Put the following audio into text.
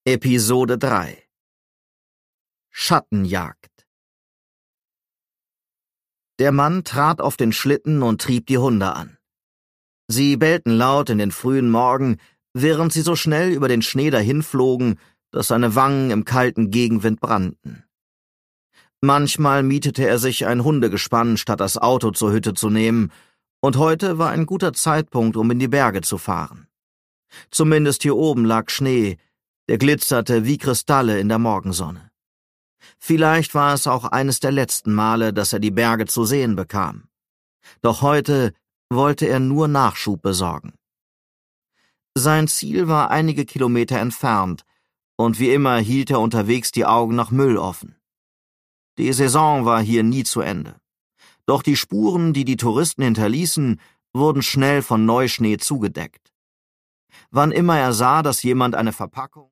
Episode 3 Schattenjagd. Der Mann trat auf den Schlitten und trieb die Hunde an. Sie bellten laut in den frühen Morgen, während sie so schnell über den Schnee dahinflogen, dass seine Wangen im kalten Gegenwind brannten. Manchmal mietete er sich ein Hundegespann, statt das Auto zur Hütte zu nehmen, und heute war ein guter Zeitpunkt, um in die Berge zu fahren. Zumindest hier oben lag Schnee, der glitzerte wie Kristalle in der Morgensonne. Vielleicht war es auch eines der letzten Male, dass er die Berge zu sehen bekam. Doch heute wollte er nur Nachschub besorgen. Sein Ziel war einige Kilometer entfernt, und wie immer hielt er unterwegs die Augen nach Müll offen. Die Saison war hier nie zu Ende. Doch die Spuren, die die Touristen hinterließen, wurden schnell von Neuschnee zugedeckt. Wann immer er sah, dass jemand eine Verpackung